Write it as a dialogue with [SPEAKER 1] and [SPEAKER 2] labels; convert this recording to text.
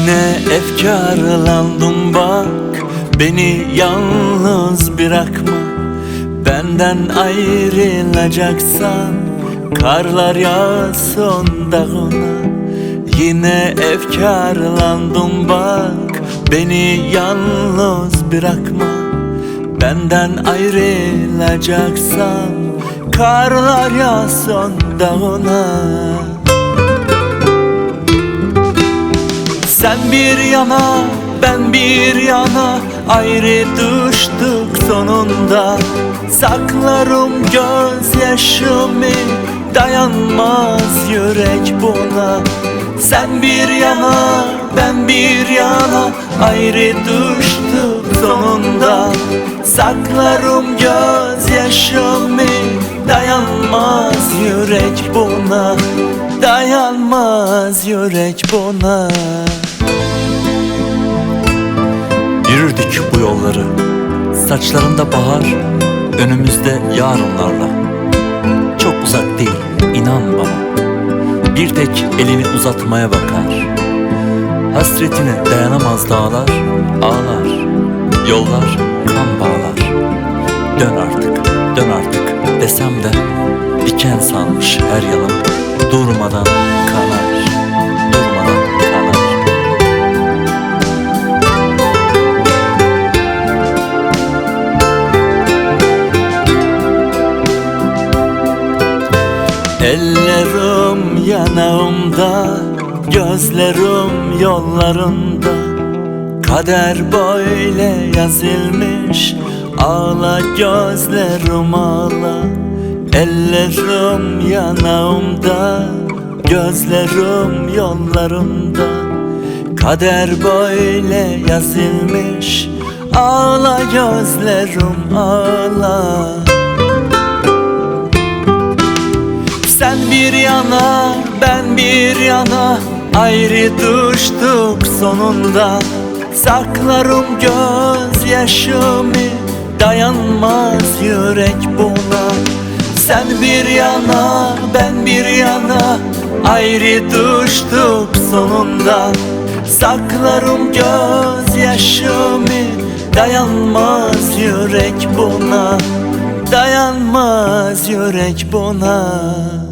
[SPEAKER 1] Yine efkarlandım bak, beni yalnız bırakma. Benden ayrılacaksan karlar yağsın dağına. Yine efkarlandım bak, beni yalnız bırakma. Benden ayrılacaksan karlar yağsın dağına. Sen bir yana, ben bir yana, ayrı düştük sonunda. Saklarım gözyaşımı, dayanmaz yürek buna. Sen bir yana, ben bir yana, ayrı düştük sonunda. Saklarım gözyaşımı, dayanmaz yürek buna. Dayanmaz yürek buna. Yürürdük bu yolları, saçlarında bahar, önümüzde yarınlarla. Çok uzak değil, inan bana. Bir tek elini uzatmaya bakar. Hasretine dayanamaz dağlar, ağlar. Yollar kan bağlar. Dön artık, dön artık desem de diken salmış her yanım. Durmadan kanar, durmadan kanar. Ellerim yanağımda, gözlerim yollarında. Kader böyle yazılmış, ağla gözlerim ağla. Ellerim yanağımda, gözlerim yollarında. Kader böyle yazılmış, ağla gözlerim ağla. Sen bir yana, ben bir yana, ayrı düştük sonunda. Saklarım gözyaşımı, dayanmaz yürek buna. Sen bir yana, ben bir yana, ayrı düştük sonunda. Saklarım gözyaşımı, dayanmaz yürek buna. Dayanmaz yürek buna.